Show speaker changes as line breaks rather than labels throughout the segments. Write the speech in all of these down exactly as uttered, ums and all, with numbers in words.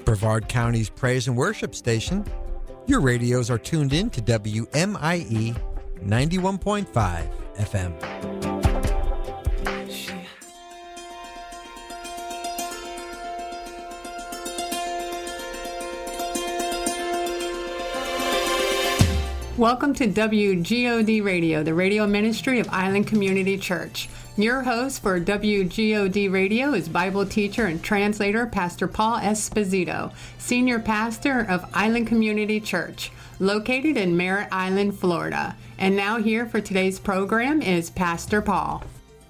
Brevard County's praise and worship station. Your radios are tuned in to W M I E ninety-one point five F M.
Welcome to W G O D Radio, the radio ministry of Island Community Church. Your host for W G O D Radio is Bible teacher and translator Pastor Paul Esposito, senior pastor of Island Community Church, located in Merritt Island, Florida. And now here for today's program is Pastor Paul.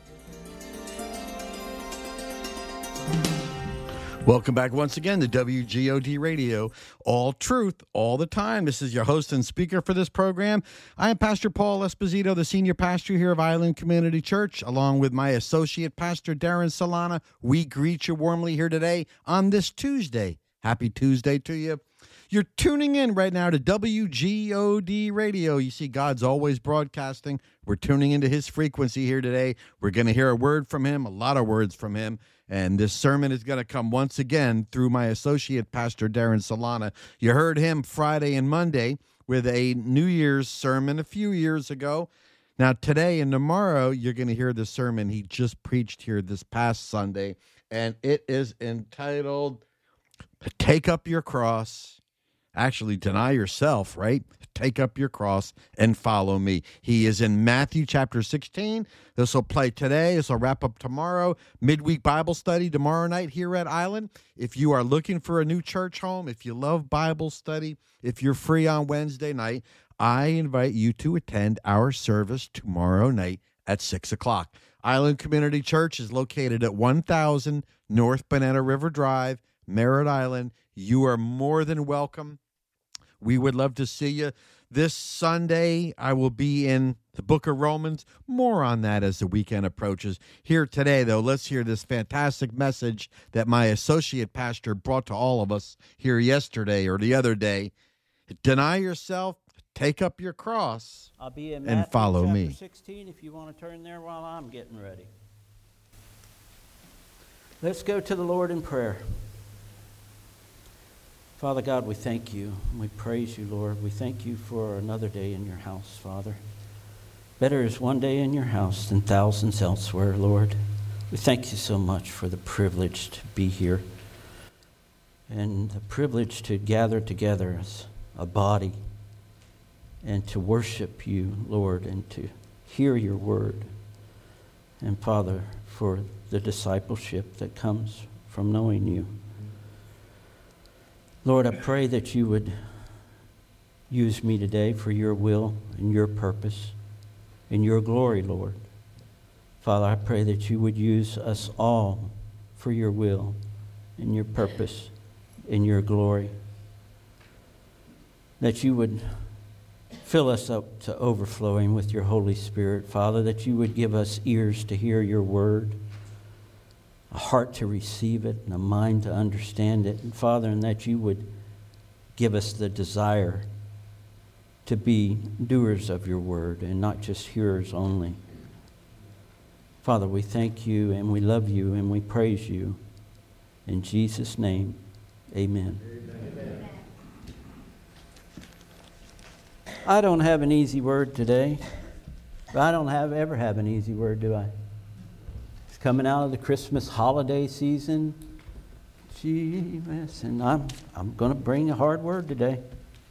Welcome back once again to W G O D Radio, all truth, all the time. This is your host and speaker for this program. I am Pastor Paul Esposito, the senior pastor here of Island Community Church, along with my associate pastor, Darren Solana. We greet you warmly here today on this Tuesday. Happy Tuesday to you. You're tuning in right now to W G O D Radio. You see, God's always broadcasting. We're tuning into his frequency here today. We're going to hear a word from him, a lot of words from him. And this sermon is going to come once again through my associate pastor, Darren Solana. You heard him Friday and Monday with a New Year's sermon a few years ago. Now, today and tomorrow, you're going to hear the sermon he just preached here this past Sunday. And it is entitled, Take Up Your Cross. Actually, deny yourself, right? Take up your cross and follow me. He is in Matthew chapter sixteen. This will play today. This will wrap up tomorrow. Midweek Bible study tomorrow night here at Island. If you are looking for a new church home, if you love Bible study, if you're free on Wednesday night, I invite you to attend our service tomorrow night at six o'clock. Island Community Church is located at one thousand North Banana River Drive, Merritt Island. You are more than welcome. We would love to see you. This Sunday, I will be in the book of Romans. More on that as the weekend approaches. Here today, though, let's hear this fantastic message that my associate pastor brought to all of us here yesterday or the other day. Deny yourself, take up your cross,
I'll be in
and
Matthew
follow
chapter
me.
sixteen if you want to turn there while I'm getting ready. Let's go to the Lord in prayer. Father God, we thank you. We praise you, Lord. We thank you for another day in your house, Father. Better is one day in your house than thousands elsewhere, Lord. We thank you so much for the privilege to be here and the privilege to gather together as a body and to worship you, Lord, and to hear your word. And, Father, for the discipleship that comes from knowing you. Lord, I pray that you would use me today for your will and your purpose and your glory, Lord. Father, I pray that you would use us all for your will and your purpose and your glory. That you would fill us up to overflowing with your Holy Spirit, Father, that you would give us ears to hear your word, a heart to receive it, and a mind to understand it. And Father, and that you would give us the desire to be doers of your word and not just hearers only. Father, we thank you and we love you and we praise you. In Jesus' name, amen. Amen. I don't have an easy word today. I don't have ever have an easy word, do I? Coming out of the Christmas holiday season, Jesus, and I'm I'm going to bring a hard word today.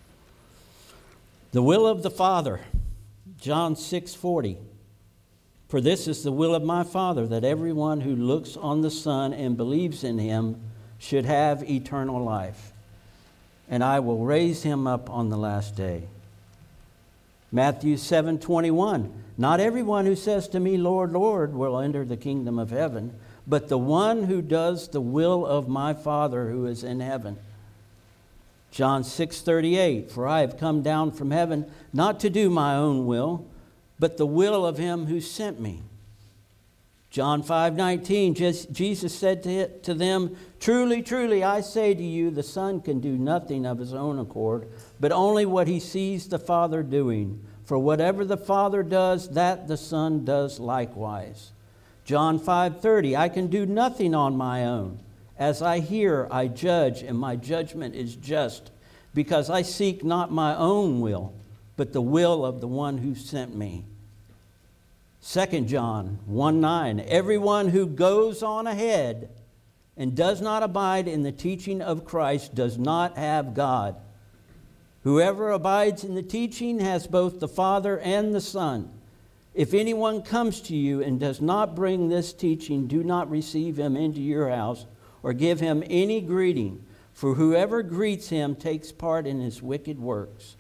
The will of the Father, John six forty. For this is the will of my Father, that everyone who looks on the Son and believes in him should have eternal life, and I will raise him up on the last day. Matthew seven twenty-one. Not everyone who says to me, Lord, Lord, will enter the kingdom of heaven, but the one who does the will of my Father who is in heaven. John six thirty-eight. For I have come down from heaven not to do my own will, but the will of him who sent me. John five nineteen. Jesus said to them, Truly, truly, I say to you, the Son can do nothing of his own accord, but only what he sees the Father doing. For whatever the Father does, that the Son does likewise. John five thirty, I can do nothing on my own. As I hear, I judge, and my judgment is just, because I seek not my own will, but the will of the one who sent me. Second John one nine, everyone who goes on ahead and does not abide in the teaching of Christ does not have God. Whoever abides in the teaching has both the Father and the Son. If anyone comes to you and does not bring this teaching, do not receive him into your house or give him any greeting, for whoever greets him takes part in his wicked works.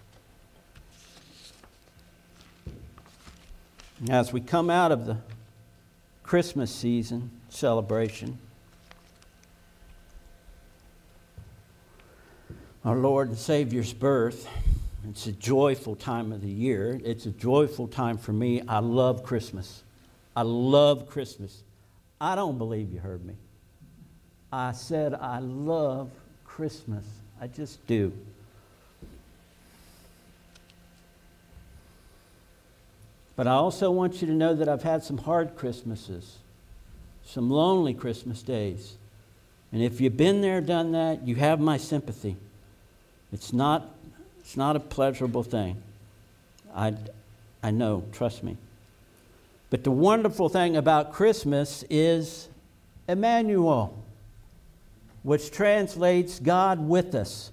As we come out of the Christmas season celebration, our Lord and Savior's birth, it's a joyful time of the year. It's a joyful time for me. I love Christmas. I love Christmas. I don't believe you heard me. I said I love Christmas. I just do. But I also want you to know that I've had some hard Christmases, some lonely Christmas days. And if you've been there, done that, you have my sympathy. It's not, it's not a pleasurable thing. I, I know, trust me. But the wonderful thing about Christmas is Emmanuel, which translates God with us.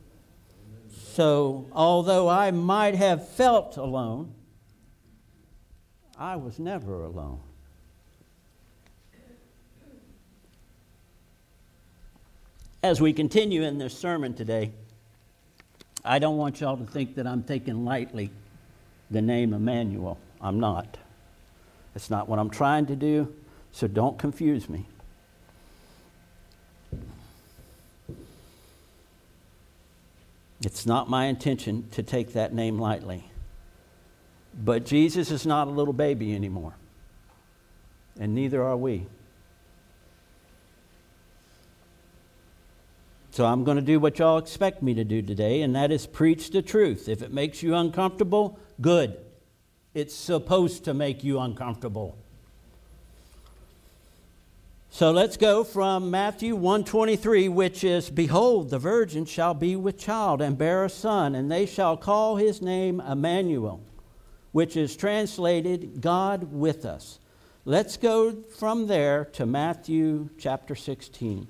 So, although I might have felt alone, I was never alone. As we continue in this sermon today, I don't want y'all to think that I'm taking lightly the name Emmanuel. I'm not. It's not what I'm trying to do, so don't confuse me. It's not my intention to take that name lightly. But Jesus is not a little baby anymore, and neither are we. So I'm going to do what y'all expect me to do today, and that is preach the truth. If it makes you uncomfortable, good. It's supposed to make you uncomfortable. So let's go from Matthew one twenty-three, which is, behold, the virgin shall be with child and bear a son, and they shall call his name Emmanuel, which is translated God with us. Let's go from there to Matthew chapter sixteen.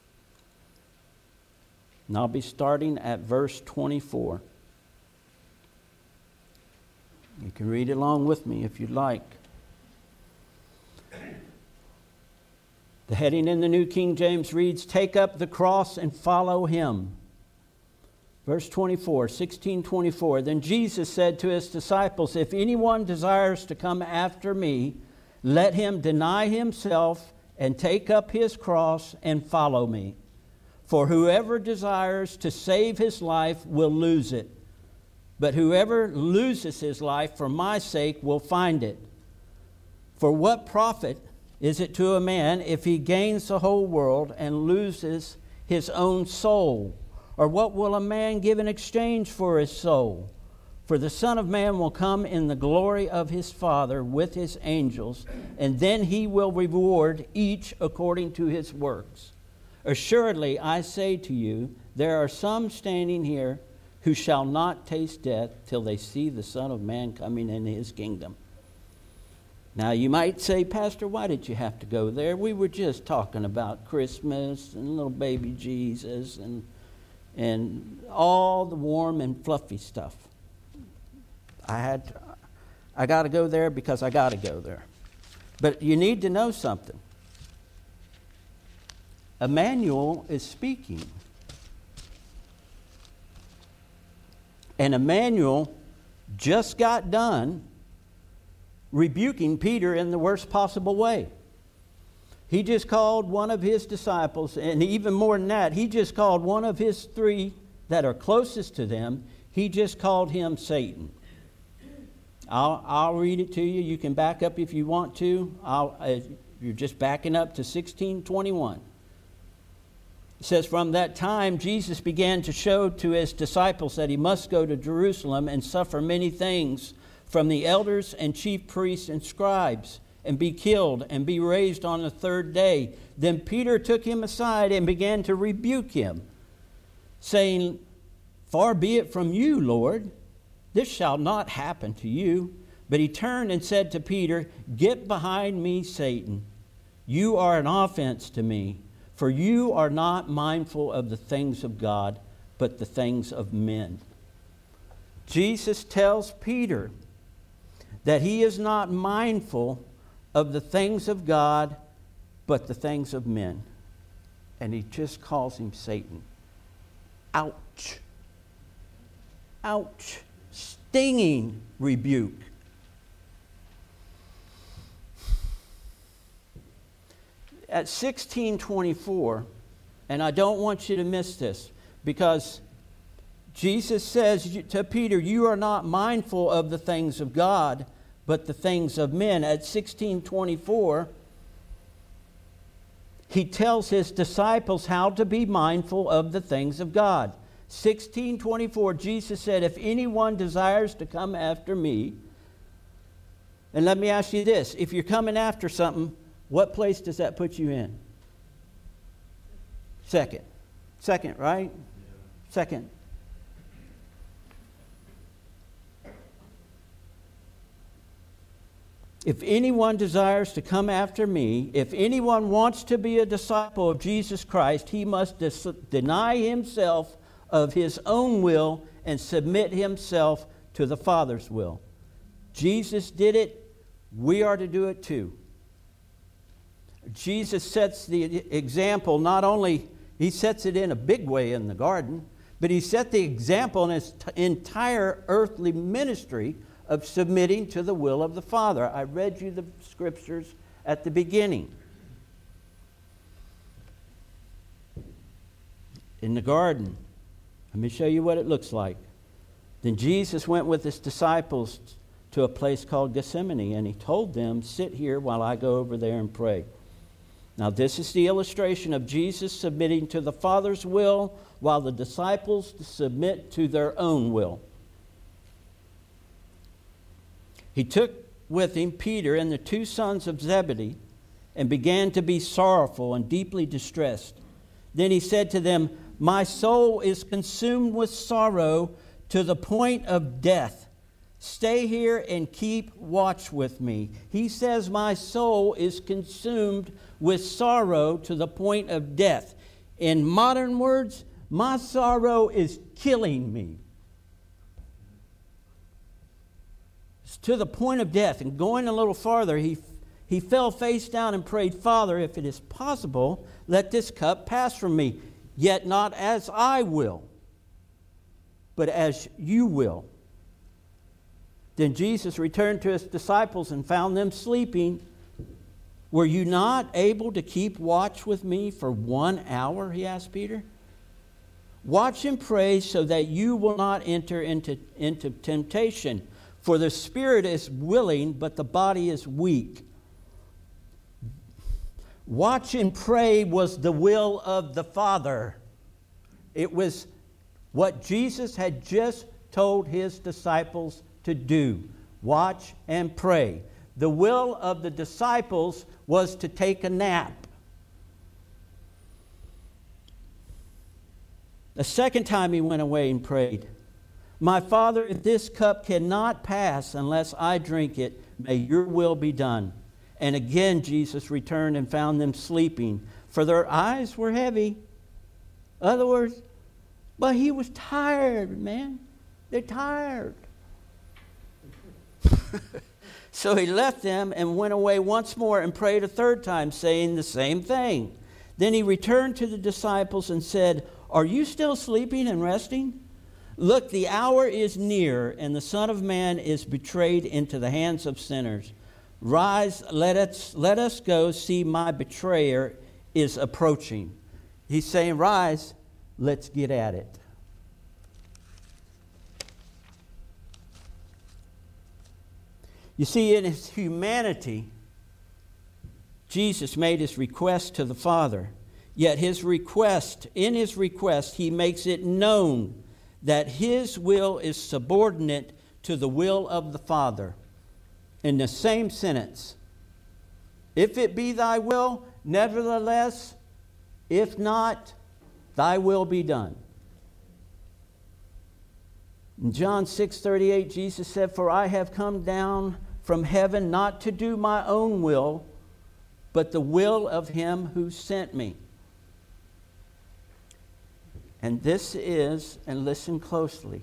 And I'll be starting at verse twenty-four. You can read along with me if you'd like. The heading in the New King James reads, take up the cross and follow him. Verse twenty-four, sixteen twenty-four. Then Jesus said to his disciples, if anyone desires to come after me, let him deny himself and take up his cross and follow me. For whoever desires to save his life will lose it. But whoever loses his life for my sake will find it. For what profit is it to a man if he gains the whole world and loses his own soul? Or what will a man give in exchange for his soul? For the Son of Man will come in the glory of his Father with his angels, and then he will reward each according to his works. Assuredly, I say to you, there are some standing here who shall not taste death till they see the Son of Man coming in his kingdom. Now, you might say, Pastor, why did you have to go there? We were just talking about Christmas and little baby Jesus and and all the warm and fluffy stuff. I had, to, I got to go there because I got to go there. But you need to know something. Emmanuel is speaking. And Emmanuel just got done rebuking Peter in the worst possible way. He just called one of his disciples, and even more than that, he just called one of his three that are closest to them, he just called him Satan. I'll, I'll read it to you. You can back up if you want to. I'll, uh, you're just backing up to sixteen twenty-one. It says, from that time Jesus began to show to his disciples that he must go to Jerusalem and suffer many things from the elders and chief priests and scribes, and be killed and be raised on the third day. Then Peter took him aside and began to rebuke him, saying, Far be it from you, Lord. This shall not happen to you. But he turned and said to Peter, Get behind me, Satan. You are an offense to me, for you are not mindful of the things of God, but the things of men. Jesus tells Peter that he is not mindful of the things of God, but the things of men. And he just calls him Satan. Ouch. Ouch. Stinging rebuke. At sixteen twenty-four, and I don't want you to miss this, because Jesus says to Peter, you are not mindful of the things of God, but the things of men. At sixteen twenty-four, he tells his disciples how to be mindful of the things of God. sixteen twenty-four, Jesus said, if anyone desires to come after me, and let me ask you this, if you're coming after something, what place does that put you in? Second. Second, right? Second. If anyone desires to come after me, if anyone wants to be a disciple of Jesus Christ, he must dis- deny himself of his own will and submit himself to the Father's will. Jesus did it. We are to do it too. Jesus sets the example, not only, he sets it in a big way in the garden, but he set the example in his t- entire earthly ministry of submitting to the will of the Father. I read you the scriptures at the beginning. In the garden, let me show you what it looks like. Then Jesus went with his disciples to a place called Gethsemane, and he told them, sit here while I go over there and pray. Now, this is the illustration of Jesus submitting to the Father's will while the disciples submit to their own will. He took with him Peter and the two sons of Zebedee and began to be sorrowful and deeply distressed. Then he said to them, my soul is consumed with sorrow to the point of death. Stay here and keep watch with me. He says, my soul is consumed with sorrow to the point of death. In modern words, my sorrow is killing me. It's to the point of death. And going a little farther, he, he fell face down and prayed, Father, if it is possible, let this cup pass from me. Yet not as I will, but as you will. Then Jesus returned to his disciples and found them sleeping. Were you not able to keep watch with me for one hour? He asked Peter. Watch and pray so that you will not enter into, into temptation. For the spirit is willing, but the body is weak. Watch and pray was the will of the Father. It was what Jesus had just told his disciples to do. Watch and pray. The will of the disciples was to take a nap. The second time he went away and prayed, my Father, if this cup cannot pass unless I drink it, may your will be done. And again Jesus returned and found them sleeping, for their eyes were heavy. In other words, but he was tired, man. They're tired. So he left them and went away once more and prayed a third time, saying the same thing. Then he returned to the disciples and said, are you still sleeping and resting? Look, the hour is near, and the Son of Man is betrayed into the hands of sinners. Rise, let us, let us go, see my betrayer is approaching. He's saying, rise, let's get at it. You see, in his humanity, Jesus made his request to the Father. Yet his request, in his request, he makes it known that his will is subordinate to the will of the Father. In the same sentence, If it be thy will, nevertheless, if not, thy will be done. In John six thirty-eight, Jesus said, for I have come down from heaven not to do my own will, but the will of him who sent me. And this is, and listen closely,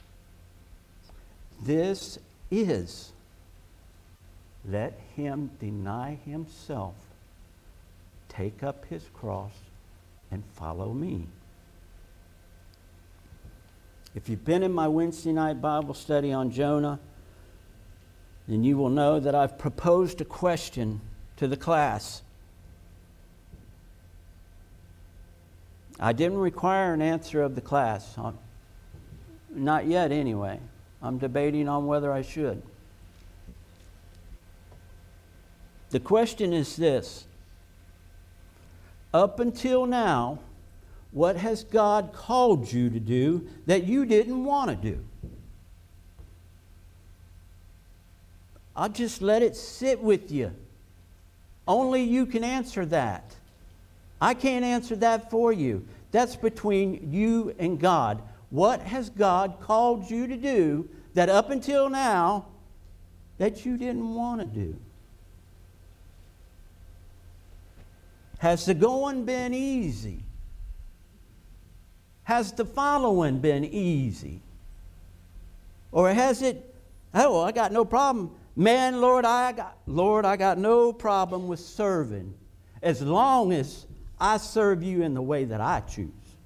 this is, let him deny himself, take up his cross, and follow me. If you've been in my Wednesday night Bible study on Jonah, then you will know that I've proposed a question to the class. I didn't require an answer of the class. Not yet, anyway. I'm debating on whether I should. The question is this. Up until now, what has God called you to do that you didn't want to do? I'll just let it sit with you. Only you can answer that. I can't answer that for you. That's between you and God. What has God called you to do that up until now that you didn't want to do? Has the going been easy? Has the following been easy? Or has it, oh, I got no problem. Man, Lord, I got, Lord, I got no problem with serving as long as I serve you in the way that I choose.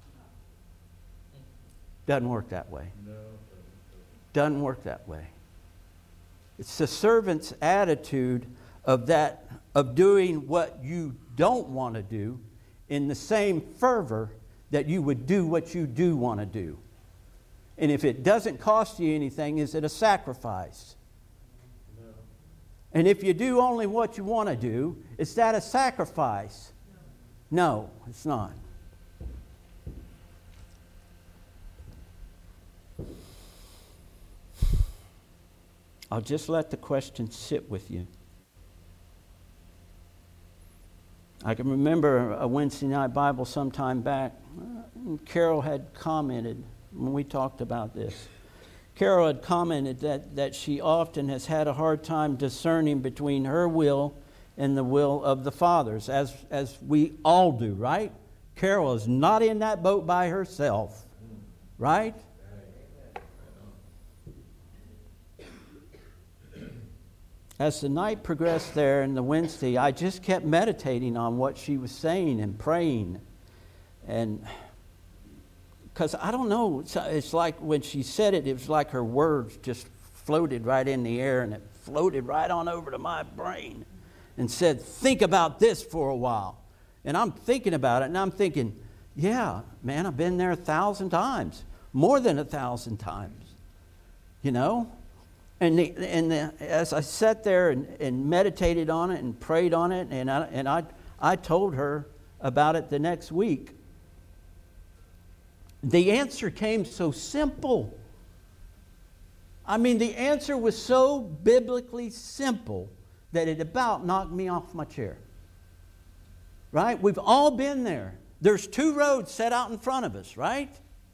Doesn't work that way. Doesn't work that way. It's the servant's attitude of that, of doing what you don't want to do in the same fervor that you would do what you do want to do. And if it doesn't cost you anything, is it a sacrifice? No. And if you do only what you want to do, is that a sacrifice? No, no, it's not. I'll just let the question sit with you. I can remember a Wednesday night Bible some time back. Carol had commented when we talked about this. Carol had commented that, that she often has had a hard time discerning between her will and the will of the Father's, as, as we all do, right? Carol is not in that boat by herself, right? As the night progressed there and the Wednesday, I just kept meditating on what she was saying and praying. And because I don't know, it's, it's like when she said it, it was like her words just floated right in the air and it floated right on over to my brain and said, think about this for a while. And I'm thinking about it and I'm thinking, yeah, man, I've been there a thousand times, more than a thousand times, you know? And, the, and the, as I sat there and, and meditated on it and prayed on it, and, I, and I, I told her about it the next week, the answer came so simple. I mean, the answer was so biblically simple that it about knocked me off my chair. Right? We've all been there. There's two roads set out in front of us, right?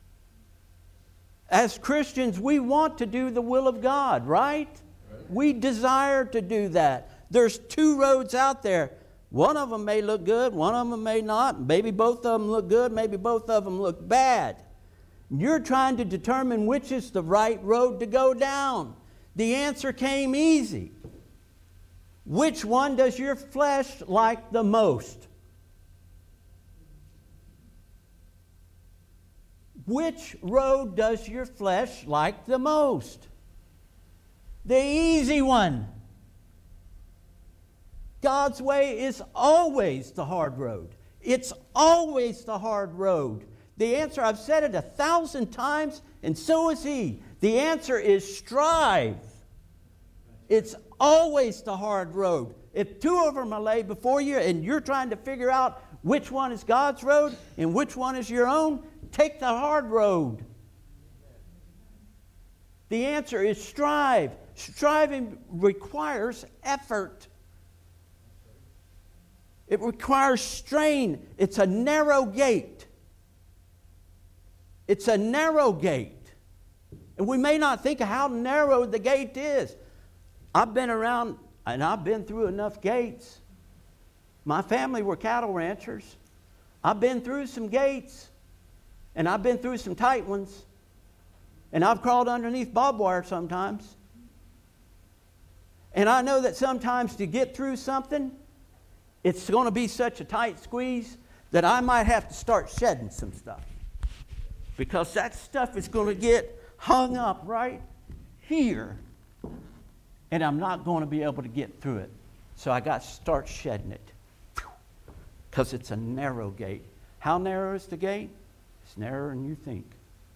As Christians, we want to do the will of God, right? Right? We desire to do that. There's two roads out there. One of them may look good, one of them may not. Maybe both of them look good, maybe both of them look bad. You're trying to determine which is the right road to go down. The answer came easy. Which one does your flesh like the most? Which road does your flesh like the most? The easy one. God's way is always the hard road. It's always the hard road. The answer, I've said it a thousand times, and so is he. The answer is strive. It's always the hard road. If two of them are laid before you and you're trying to figure out which one is God's road and which one is your own, take the hard road. The answer is strive. Striving requires effort. It requires strain. It's a narrow gate. It's a narrow gate. And we may not think of how narrow the gate is. I've been around and I've been through enough gates. My family were cattle ranchers. I've been through some gates. And I've been through some tight ones. And I've crawled underneath barbed wire sometimes. And I know that sometimes to get through something, it's going to be such a tight squeeze that I might have to start shedding some stuff. Because that stuff is going to get hung up right here. And I'm not going to be able to get through it. So I got to start shedding it. Because it's a narrow gate. How narrow is the gate? It's narrower than you think.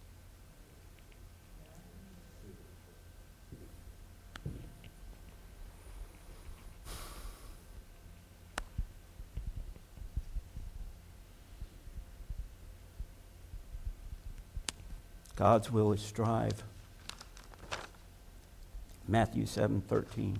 God's will is strive. Matthew seven thirteen.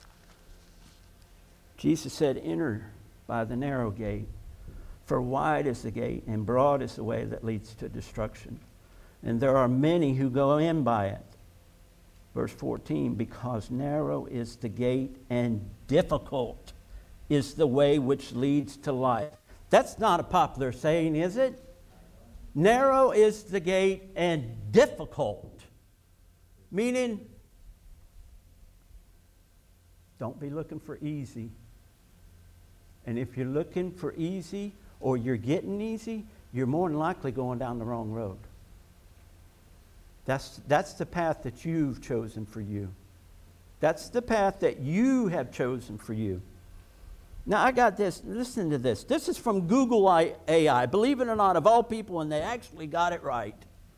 Jesus said, enter by the narrow gate, for wide is the gate and broad is the way that leads to destruction. And there are many who go in by it. Verse fourteen, because narrow is the gate and difficult is the way which leads to life. That's not a popular saying, is it? Narrow is the gate and difficult. Meaning, don't be looking for easy. And if you're looking for easy or you're getting easy, you're more than likely going down the wrong road. That's, that's the path that you've chosen for you. That's the path that you have chosen for you. Now, I got this. Listen to this. This is from Google A I. Believe it or not, of all people, and they actually got it right.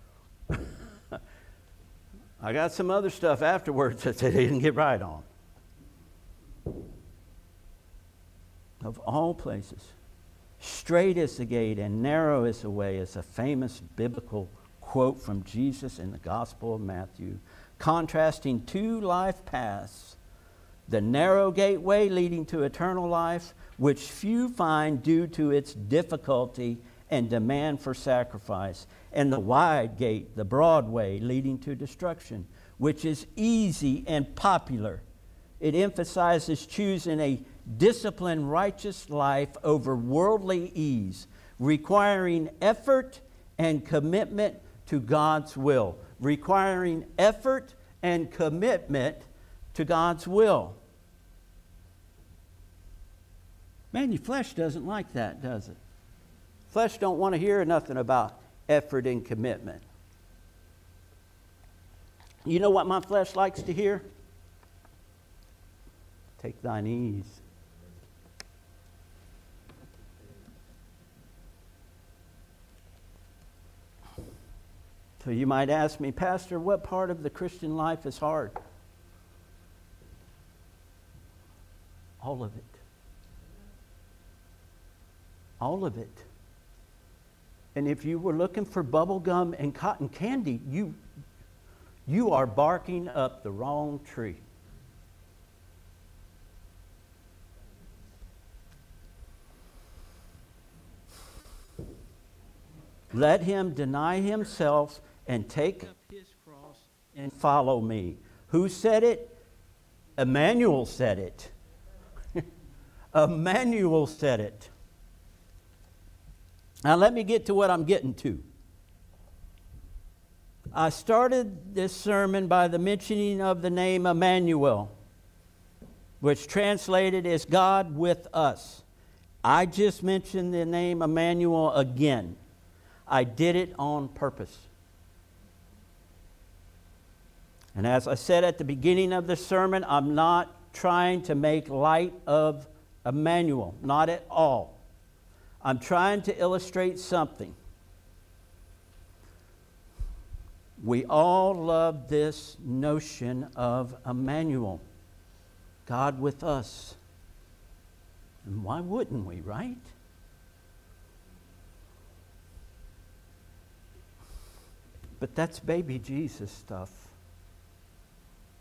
I got some other stuff afterwards that they didn't get right on. Of all places, straight is the gate and narrow is the way is a famous biblical quote from Jesus in the Gospel of Matthew, contrasting two life paths. The narrow gateway leading to eternal life, which few find due to its difficulty and demand for sacrifice, and the wide gate, the broad way, leading to destruction, which is easy and popular. It emphasizes choosing a disciplined, righteous life over worldly ease, requiring effort and commitment to God's will. Requiring effort and commitment to God's will. Man, your flesh doesn't like that, does it? Flesh don't want to hear nothing about effort and commitment. You know what my flesh likes to hear? Take thine ease. So you might ask me, Pastor, what part of the Christian life is hard? All of it. All of it. And if you were looking for bubble gum and cotton candy, you, you are barking up the wrong tree. Let him deny himself and take up his cross and follow me. Who said it? Emmanuel said it. Emmanuel said it. Now let me get to what I'm getting to. I started this sermon by the mentioning of the name Emmanuel, which translated is God with us. I just mentioned the name Emmanuel again. I did it on purpose. And as I said at the beginning of the sermon, I'm not trying to make light of Emmanuel, not at all. I'm trying to illustrate something. We all love this notion of Emmanuel, God with us. And why wouldn't we, right? But that's baby Jesus stuff.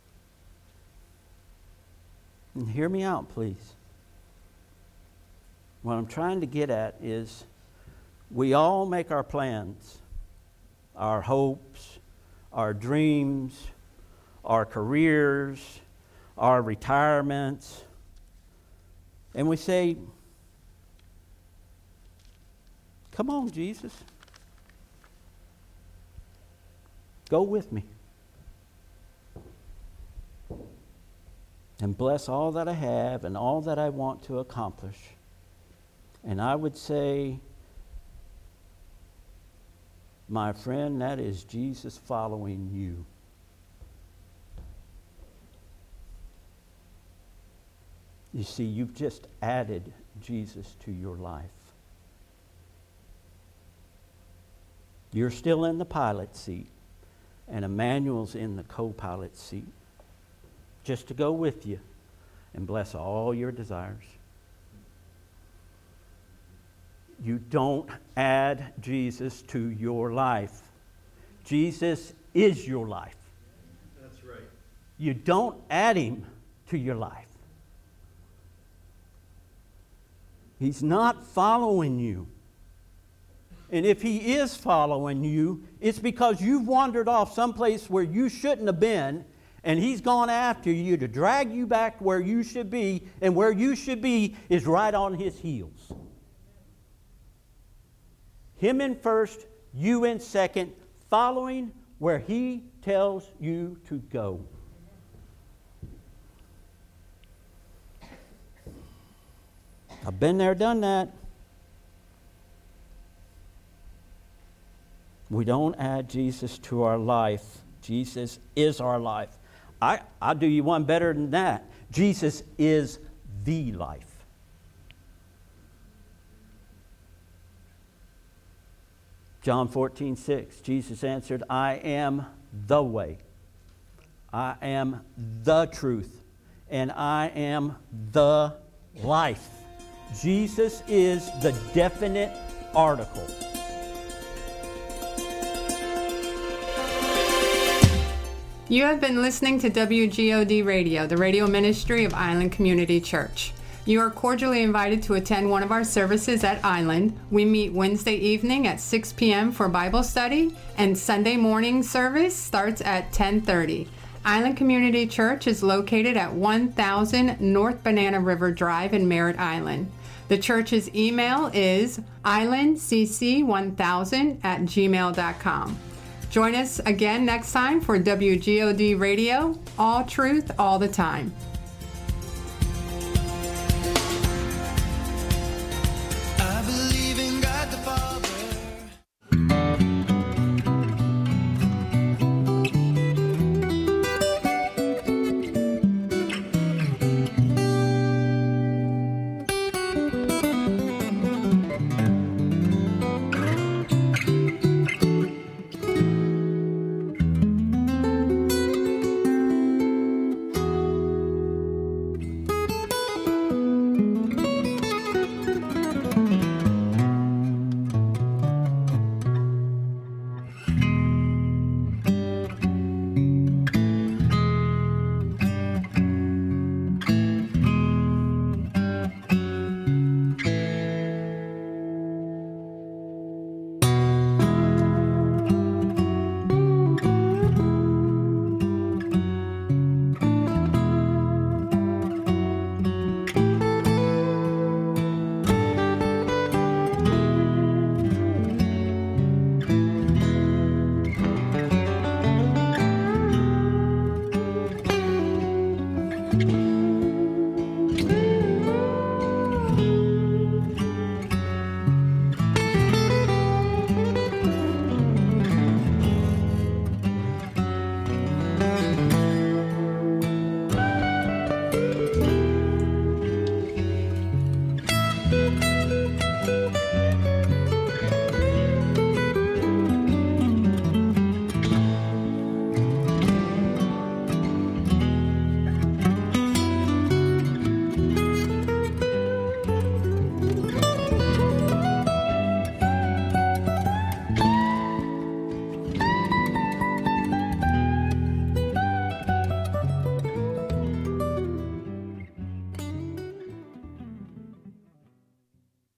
And hear me out, please. what I'm trying to get at is we all make our plans, our hopes, our dreams, our careers, our retirements, and we say, come on, Jesus, go with me and bless all that I have and all that I want to accomplish. And I would say, my friend, that is Jesus following you. You see, you've just added Jesus to your life. You're still in the pilot seat, and Emmanuel's in the co-pilot seat, just to go with you and bless all your desires. You don't add Jesus to your life. Jesus is your life.
That's right.
You don't add him to your life. He's not following you. And if he is following you, it's because you've wandered off someplace where you shouldn't have been, and he's gone after you to drag you back where you should be, and where you should be is right on his heels. Him in first, you in second, following where he tells you to go. I've been there, done that. We don't add Jesus to our life. Jesus is our life. I, I'll do you one better than that. Jesus is the life. John fourteen six, Jesus answered, I am the way. I am the truth. And I am the life. Jesus is the definite article.
You have been listening to W G O D Radio, the radio ministry of Island Community Church. You are cordially invited to attend one of our services at Island. We meet Wednesday evening at six p.m. for Bible study, and Sunday morning service starts at ten thirty. Island Community Church is located at one thousand North Banana River Drive in Merritt Island. The church's email is island c c one thousand at gmail dot com. Join us again next time for W G O D Radio, all truth, all the time.